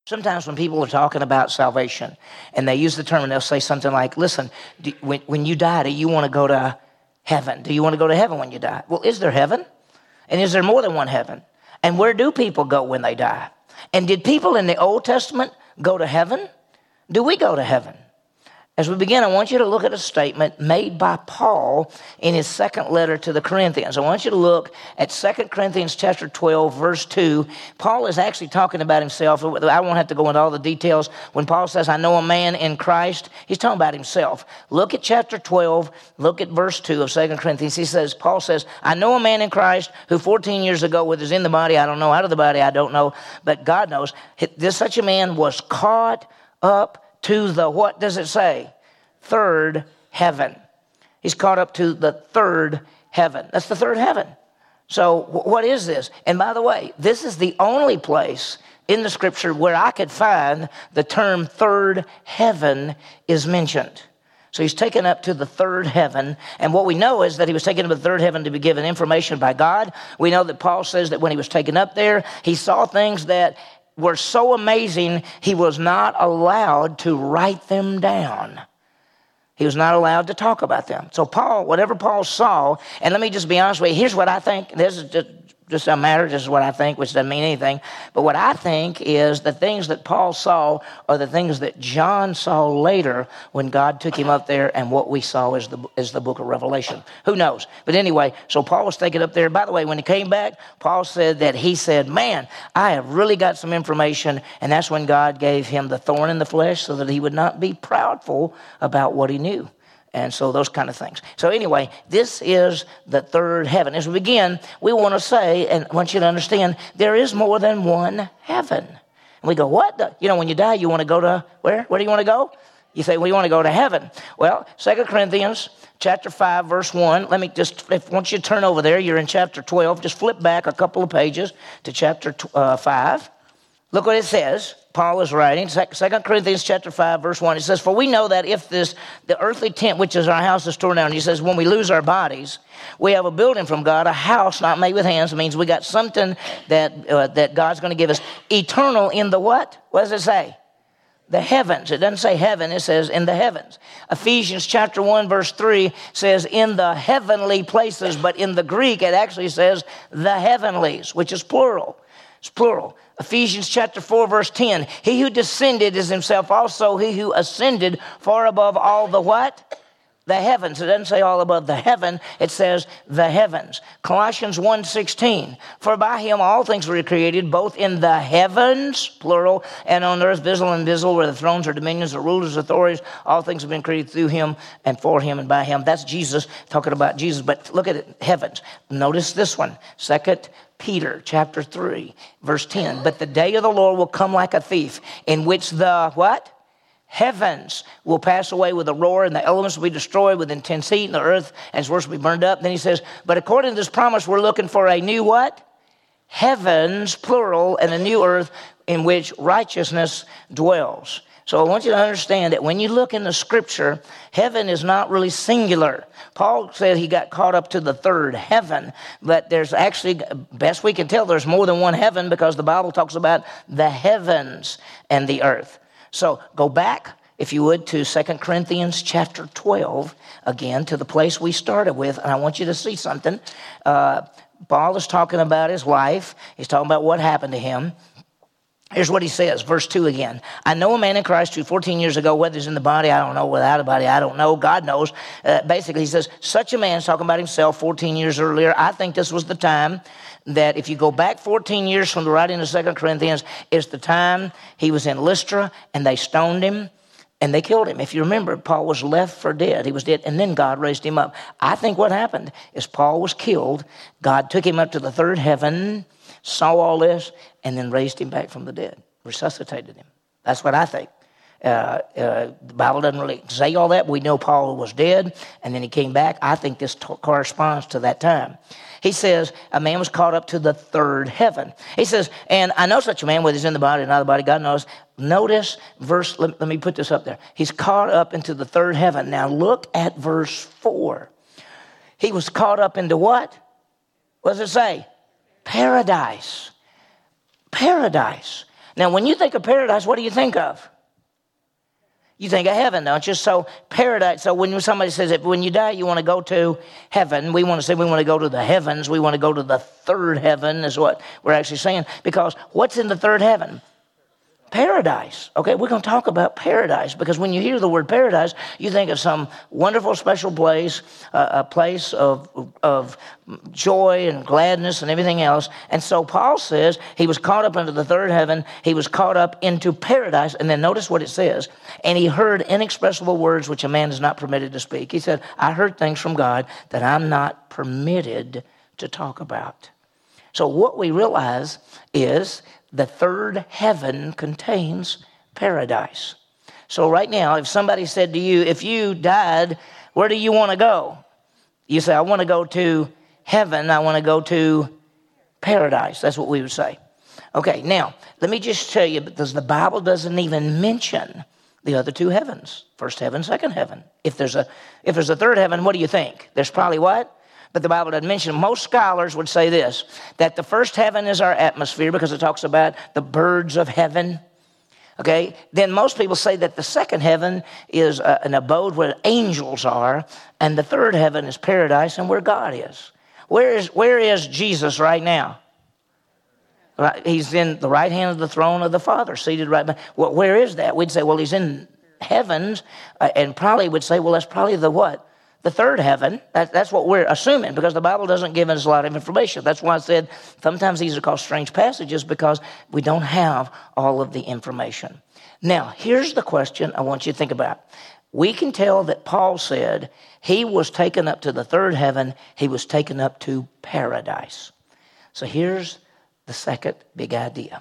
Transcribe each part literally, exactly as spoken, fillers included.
Sometimes when people are talking about salvation and they use the term and they'll say something like, listen, do, when, when you die, do you want to go to heaven? Do you want to go to heaven when you die? Well, is there heaven? And is there more than one heaven? And where do people go when they die? And did people in the Old Testament go to heaven? Do we go to heaven? As we begin, I want you to look at a statement made by Paul in his second letter to the Corinthians. I want you to look at Second Corinthians chapter twelve, verse two. Paul is actually talking about himself. I won't have to go into all the details. When Paul says, I know a man in Christ, he's talking about himself. Look at chapter twelve, look at verse two of Second Corinthians. He says, Paul says, I know a man in Christ who fourteen years ago, whether he's in the body, I don't know, out of the body, I don't know, but God knows, this such a man was caught up to the, what does it say? Third heaven. He's caught up to the third heaven. That's the third heaven. So what is this? And by the way, this is the only place in the scripture where I could find the term third heaven is mentioned. So he's taken up to the third heaven. And what we know is that he was taken up to the third heaven to be given information by God. We know that Paul says that when he was taken up there, he saw things that were so amazing, he was not allowed to write them down. He was not allowed to talk about them. So Paul, whatever Paul saw, and let me just be honest with you, here's what I think. This is just, just a matter, this is what I think, which doesn't mean anything. But what I think is the things that Paul saw are the things that John saw later when God took him up there, and what we saw is the, is the book of Revelation. Who knows? But anyway, so Paul was taken up there. By the way, when he came back, Paul said that he said, man, I have really got some information, and that's when God gave him the thorn in the flesh so that he would not be proudful about what he knew. And so those kind of things. So anyway, this is the third heaven. As we begin, we want to say, and I want you to understand, there is more than one heaven. And we go, what? The? You know, when you die, you want to go to, where? Where do you want to go? You say, well, you want to go to heaven. Well, Second Corinthians chapter five, verse one. Let me just, if once you turn over there, you're in chapter twelve. Just flip back a couple of pages to chapter uh, five. Look what it says. Paul is writing, Second Corinthians chapter five, verse one. It says, for we know that if this, the earthly tent, which is our house, is torn down, he says, when we lose our bodies, we have a building from God, a house not made with hands. It means we got something that uh, that God's going to give us. Eternal in the what? What does it say? The heavens. It doesn't say heaven, it says in the heavens. Ephesians chapter one, verse three says in the heavenly places, but in the Greek it actually says the heavenlies, which is plural. It's plural. Ephesians chapter four, verse ten. He who descended is himself also he who ascended far above all the what? The heavens. It doesn't say all above the heaven. It says the heavens. Colossians one sixteen. For by him all things were created, both in the heavens, plural, and on earth, visible and invisible, where the thrones or dominions or rulers, authorities, all things have been created through him and for him and by him. That's Jesus, talking about Jesus. But look at it, heavens. Notice this one. Second Peter chapter three, verse ten. But the day of the Lord will come like a thief, in which the what? Heavens will pass away with a roar, and the elements will be destroyed with intense heat, and the earth and its works will be burned up. Then he says, but according to this promise, we're looking for a new what? Heavens, plural, and a new earth in which righteousness dwells. So I want you to understand that when you look in the scripture, heaven is not really singular. Paul said he got caught up to the third heaven, but there's actually, best we can tell, there's more than one heaven because the Bible talks about the heavens and the earth. So go back, if you would, to Second Corinthians chapter twelve, again, to the place we started with, and I want you to see something. Uh, Paul is talking about his life. He's talking about what happened to him. Here's what he says, verse two again. I know a man in Christ who fourteen years ago, whether he's in the body, I don't know, without a body, I don't know, God knows. Uh, basically, he says, such a man, talking about himself fourteen years earlier, I think this was the time that if you go back fourteen years from the writing of Second Corinthians, is the time he was in Lystra and they stoned him and they killed him. If you remember, Paul was left for dead. He was dead, and then God raised him up. I think what happened is Paul was killed. God took him up to the third heaven, saw all this, and then raised him back from the dead, resuscitated him. That's what I think. Uh, uh, the Bible doesn't really say all that. We know Paul was dead, and then he came back. I think this t- corresponds to that time. He says, a man was caught up to the third heaven. He says, and I know such a man, whether he's in the body or not the body, God knows. Notice verse, let, let me put this up there. He's caught up into the third heaven. Now look at verse four. He was caught up into what? What does it say? Paradise. Paradise. Now, when you think of paradise, what do you think of? You think of heaven, don't you? So paradise, so when somebody says that when you die, you want to go to heaven, we want to say we want to go to the heavens. We want to go to the third heaven is what we're actually saying. Because what's in the third heaven? Paradise. Okay, we're going to talk about paradise because when you hear the word paradise, you think of some wonderful, special place, uh, a place of of joy and gladness and everything else. And so Paul says he was caught up into the third heaven. He was caught up into paradise. And then notice what it says. And he heard inexpressible words which a man is not permitted to speak. He said, I heard things from God that I'm not permitted to talk about. So what we realize is the third heaven contains paradise. So right now, if somebody said to you, if you died, where do you want to go? You say, I want to go to heaven. I want to go to paradise. That's what we would say. Okay, now, let me just tell you, because the Bible doesn't even mention the other two heavens, first heaven, second heaven. If there's a, if there's a third heaven, what do you think? There's probably what? But the Bible doesn't mention. Most scholars would say this, that the first heaven is our atmosphere because it talks about the birds of heaven. Okay? Then most people say that the second heaven is a, an abode where angels are, and the third heaven is paradise and where God is. Where is, where is Jesus right now? Right, he's in the right hand of the throne of the Father, seated right behind. Well, where is that? We'd say, well, he's in heavens, uh, and probably would say, well, that's probably the what? The third heaven. That, that's what we're assuming because the Bible doesn't give us a lot of information. That's why I said sometimes these are called strange passages because we don't have all of the information. Now, here's the question I want you to think about. We can tell that Paul said he was taken up to the third heaven. He was taken up to paradise. So here's the second big idea.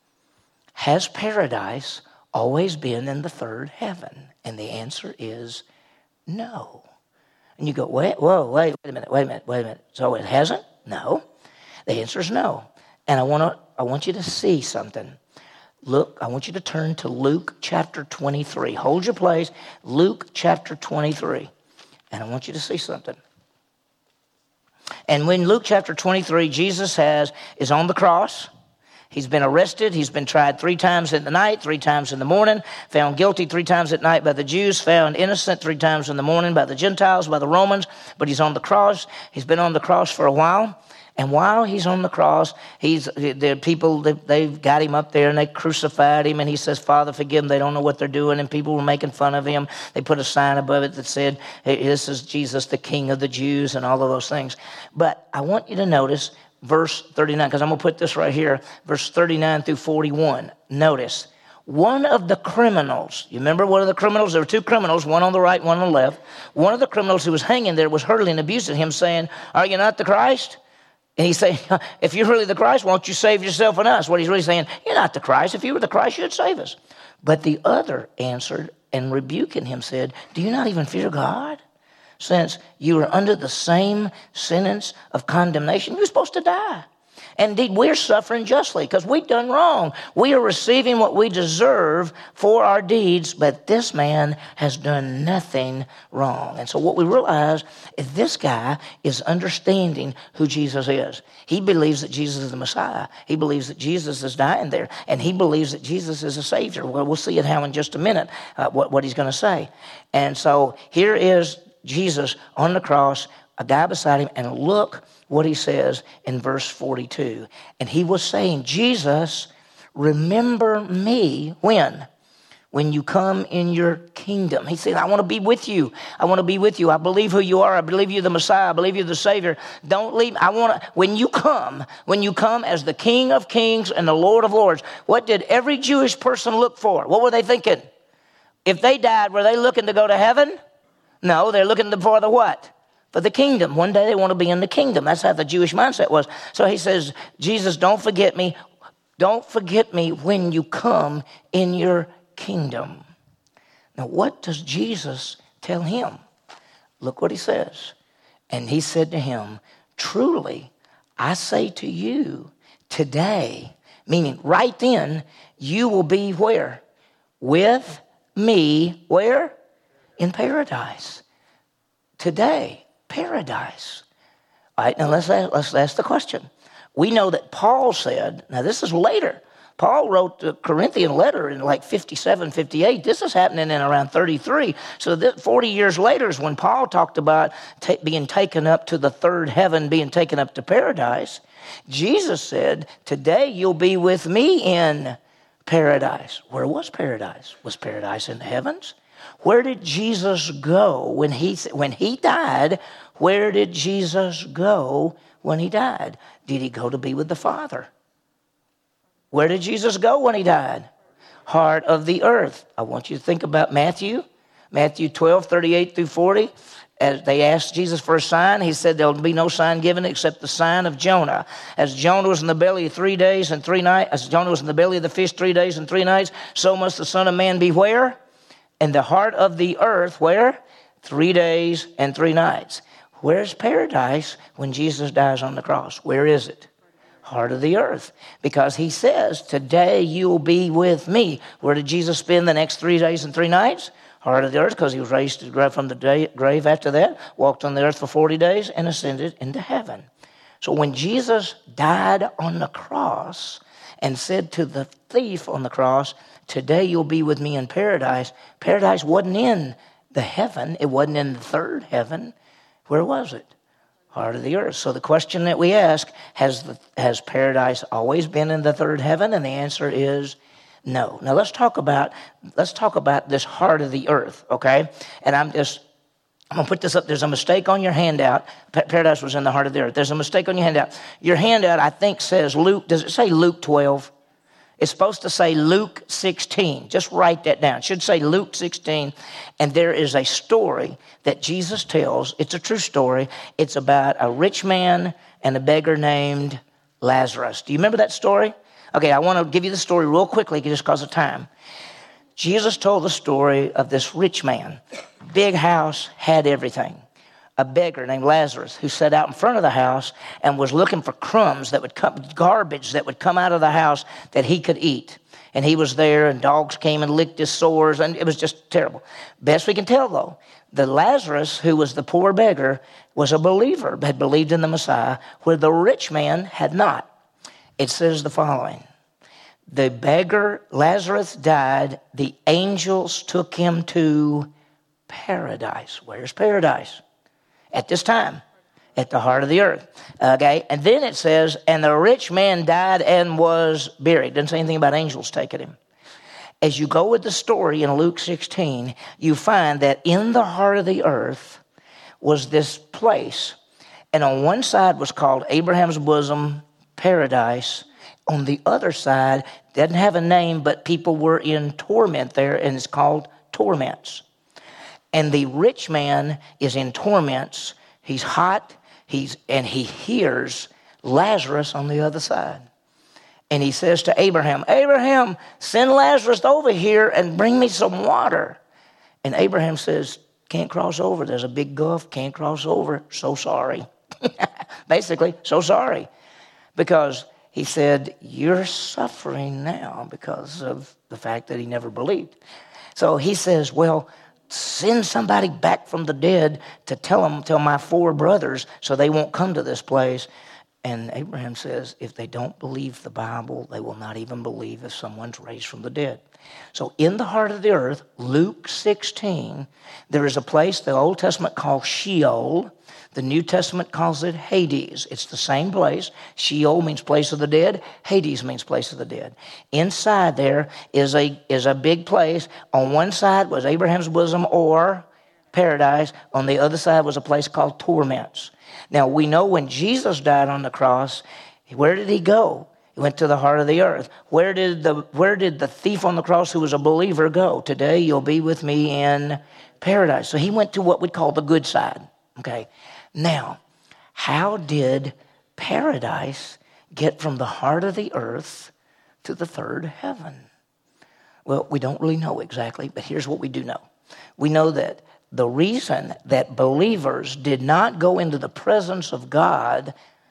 Has paradise always been in the third heaven? And the answer is no. And you go, wait, whoa, wait, wait a minute, wait a minute, wait a minute. So it hasn't? No. The answer is no. And I want to, I want you to see something. Look, I want you to turn to Luke chapter twenty-three. Hold your place. Luke chapter twenty-three. And I want you to see something. And when Luke chapter twenty-three, Jesus has is on the cross. He's been arrested. He's been tried three times in the night, three times in the morning, found guilty three times at night by the Jews, found innocent three times in the morning by the Gentiles, by the Romans, but he's on the cross. He's been on the cross for a while. And while he's on the cross, he's the people, they, they've got him up there and they crucified him. And he says, Father, forgive them. They don't know what they're doing. And people were making fun of him. They put a sign above it that said, hey, this is Jesus, the King of the Jews, and all of those things. But I want you to notice verse thirty-nine, because I'm going to put this right here, verse thirty-nine through forty-one. Notice, one of the criminals, you remember one of the criminals? There were two criminals, one on the right, one on the left. One of the criminals who was hanging there was hurling abuse at him, saying, are you not the Christ? And he's saying, if you're really the Christ, won't you save yourself and us? What he's really saying, you're not the Christ. If you were the Christ, you'd save us. But the other answered and rebuking him said, do you not even fear God? Since you are under the same sentence of condemnation, you're supposed to die. And indeed, we're suffering justly because we've done wrong. We are receiving what we deserve for our deeds, but this man has done nothing wrong. And so what we realize is this guy is understanding who Jesus is. He believes that Jesus is the Messiah. He believes that Jesus is dying there, and he believes that Jesus is a Savior. Well, we'll see it how in just a minute, uh, what, what he's going to say. And so here is Jesus on the cross, a guy beside him, and look what he says in verse forty-two. And he was saying, Jesus, remember me when? When you come in your kingdom. He said, I want to be with you. I want to be with you. I believe who you are. I believe you're the Messiah. I believe you're the Savior. Don't leave. I want to, when you come, when you come as the King of Kings and the Lord of Lords, what did every Jewish person look for? What were they thinking? If they died, were they looking to go to heaven? No, they're looking for the what? For the kingdom. One day they want to be in the kingdom. That's how the Jewish mindset was. So he says, Jesus, don't forget me. Don't forget me when you come in your kingdom. Now, what does Jesus tell him? Look what he says. And he said to him, truly, I say to you today, meaning right then, you will be where? With me, where? In paradise. Today, paradise. All right, now let's ask, let's ask the question. We know that Paul said, now this is later, Paul wrote the Corinthian letter in like fifty-seven, fifty-eight. This is happening in around thirty-three. So that forty years later is when Paul talked about ta- being taken up to the third heaven, being taken up to paradise. Jesus said, today you'll be with me in paradise. Where was paradise? Was paradise in the heavens? Where did Jesus go when he, when he died? Where did Jesus go when he died? Did he go to be with the Father? Where did Jesus go when he died? Heart of the earth. I want you to think about Matthew. Matthew twelve, thirty-eight through forty. As they asked Jesus for a sign, he said there will be no sign given except the sign of Jonah. As Jonah was in the belly three days and three nights, as Jonah was in the belly of the fish three days and three nights, so must the Son of Man be where? In the heart of the earth, where? Three days and three nights. Where's paradise when Jesus dies on the cross? Where is it? Heart of the earth. Because he says, today you'll be with me. Where did Jesus spend the next three days and three nights? Heart of the earth, because he was raised from the day, grave after that, walked on the earth for forty days, and ascended into heaven. So when Jesus died on the cross and said to the thief on the cross, today you'll be with me in paradise, paradise wasn't in the heaven. It wasn't in the third heaven. Where was it? Heart of the earth. So the question that we ask, has, the, has paradise always been in the third heaven? And the answer is no. Now let's talk about let's talk about this heart of the earth, okay? And I'm just I'm gonna put this up. There's a mistake on your handout. Paradise was in the heart of the earth. There's a mistake on your handout. Your handout, I think, says Luke. Does it say Luke twelve? It's supposed to say Luke sixteen. Just write that down. It should say Luke sixteen. And there is a story that Jesus tells. It's a true story. It's about a rich man and a beggar named Lazarus. Do you remember that story? Okay, I want to give you the story real quickly just because of time. Jesus told the story of this rich man. Big house, had everything. A beggar named Lazarus who sat out in front of the house and was looking for crumbs that would come, garbage that would come out of the house that he could eat. And he was there and dogs came and licked his sores and it was just terrible. Best we can tell though, the Lazarus who was the poor beggar was a believer, had believed in the Messiah, where the rich man had not. It says the following. The beggar, Lazarus, died. The angels took him to paradise. Where's paradise? At this time, at the heart of the earth. Okay, and then it says, and the rich man died and was buried. Doesn't say anything about angels taking him. As you go with the story in Luke sixteen, you find that in the heart of the earth was this place. And on one side was called Abraham's bosom, paradise. On the other side, doesn't have a name, but people were in torment there, and it's called torments. And the rich man is in torments. He's hot, he's and he hears Lazarus on the other side. And he says to Abraham, Abraham, send Lazarus over here and bring me some water. And Abraham says, can't cross over. There's a big gulf, can't cross over. So sorry. Basically, so sorry. Because he said, you're suffering now because of the fact that he never believed. So he says, well, send somebody back from the dead to tell them, tell my four brothers so they won't come to this place. And Abraham says, if they don't believe the Bible, they will not even believe if someone's raised from the dead. So in the heart of the earth, Luke sixteen, there is a place the Old Testament calls Sheol. The New Testament calls it Hades. It's the same place. Sheol means place of the dead. Hades means place of the dead. Inside there is a, is a big place. On one side was Abraham's bosom or paradise. On the other side was a place called torments. Now we know when Jesus died on the cross, where did he go? He went to the heart of the earth. Where did the, where did the thief on the cross who was a believer go? Today you'll be with me in paradise. So he went to what we call the good side. Okay. Now, how did paradise get from the heart of the earth to the third heaven? Well, we don't really know exactly, but here's what we do know. We know that the reason that believers did not go into the presence of God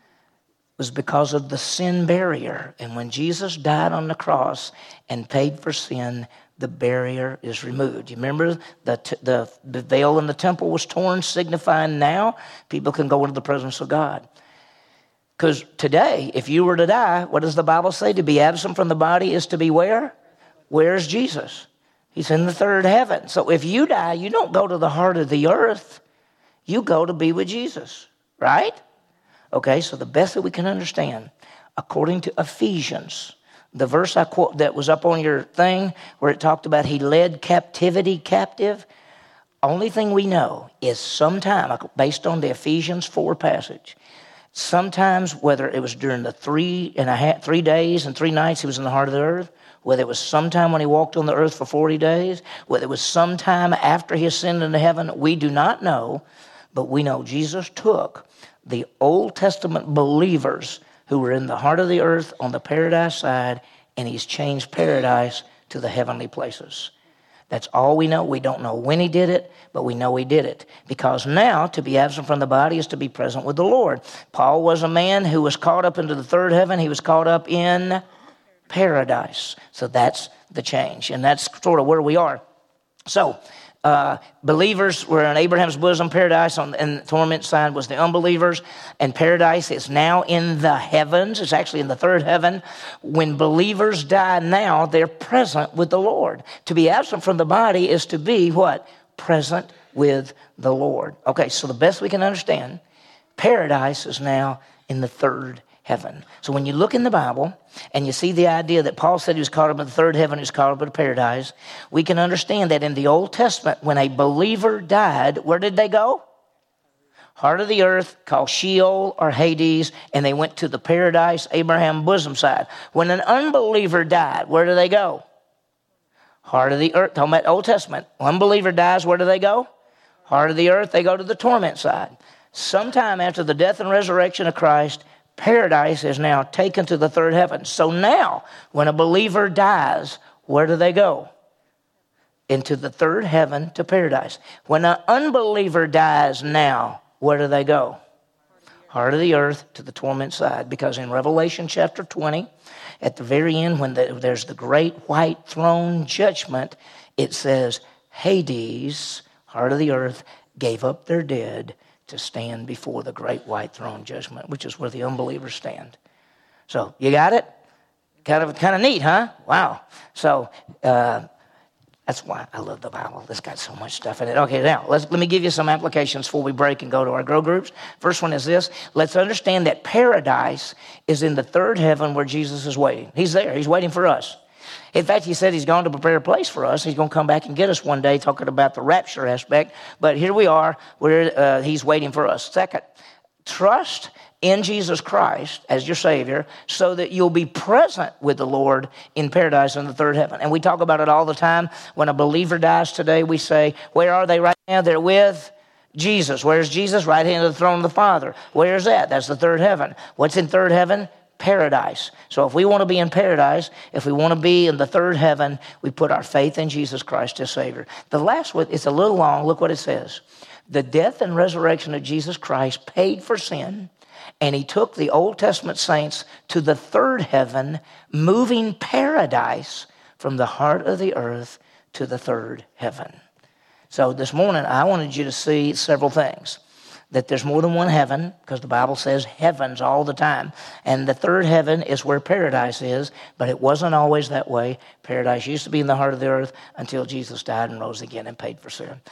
was because of the sin barrier. And when Jesus died on the cross and paid for sin, the barrier is removed. You remember the, t- the the veil in the temple was torn, signifying now people can go into the presence of God. Because today, if you were to die, what does the Bible say? To be absent from the body is to be where? Where's Jesus? He's in the third heaven. So if you die, you don't go to the heart of the earth. You go to be with Jesus, right? Okay, so the best that we can understand, according to Ephesians, the verse I quote that was up on your thing where it talked about he led captivity captive, only thing we know is sometime, based on the Ephesians four passage, sometimes whether it was during the three and a half, three days and three nights he was in the heart of the earth, whether it was sometime when he walked on the earth for forty days, whether it was sometime after he ascended into heaven, we do not know, but we know Jesus took the Old Testament believers who were in the heart of the earth on the paradise side, and he's changed paradise to the heavenly places. That's all we know. We don't know when he did it, but we know he did it. Because now, to be absent from the body is to be present with the Lord. Paul was a man who was caught up into the third heaven. He was caught up in paradise. So that's the change, and that's sort of where we are. So, Uh, believers were in Abraham's bosom. Paradise on the, and the torment side was the unbelievers. And paradise is now in the heavens. It's actually in the third heaven. When believers die now, they're present with the Lord. To be absent from the body is to be what? Present with the Lord. Okay, so the best we can understand, paradise is now in the third heaven. So when you look in the Bible and you see the idea that Paul said he was caught up in the third heaven, he was caught up in paradise, we can understand that in the Old Testament, when a believer died, where did they go? Heart of the earth, called Sheol or Hades, and they went to the paradise, Abraham bosom side. When an unbeliever died, where do they go? Heart of the earth, talking about Old Testament. Unbeliever dies, where do they go? Heart of the earth, they go to the torment side. Sometime after the death and resurrection of Christ, paradise is now taken to the third heaven. So now, when a believer dies, where do they go? Into the third heaven to paradise. When an unbeliever dies now, where do they go? Heart of the earth to the torment side. Because in Revelation chapter twenty, at the very end, when the, there's the great white throne judgment, it says, Hades, heart of the earth, gave up their dead to stand before the great white throne judgment, which is where the unbelievers stand. So, you got it? Kind of kind of neat, huh? Wow. So, uh, that's why I love the Bible. It's got so much stuff in it. Okay, now, let's, let me give you some applications before we break and go to our grow groups. First one is this. Let's understand that paradise is in the third heaven where Jesus is waiting. He's there. He's waiting for us. In fact, he said he's gone to prepare a place for us. He's going to come back and get us one day, talking about the rapture aspect. But here we are, where uh, he's waiting for us. Second, trust in Jesus Christ as your Savior so that you'll be present with the Lord in paradise in the third heaven. And we talk about it all the time. When a believer dies today, we say, where are they right now? They're with Jesus. Where's Jesus? Right hand of the throne of the Father. Where's that? That's the third heaven. What's in third heaven? Paradise. So if we want to be in paradise, if we want to be in the third heaven, we put our faith in Jesus Christ as Savior. The last one, it's a little long. Look what it says. The death and resurrection of Jesus Christ paid for sin, and he took the Old Testament saints to the third heaven, moving paradise from the heart of the earth to the third heaven. So this morning, I wanted you to see several things. That there's more than one heaven, because the Bible says heavens all the time. And the third heaven is where paradise is, but it wasn't always that way. Paradise used to be in the heart of the earth until Jesus died and rose again and paid for sin.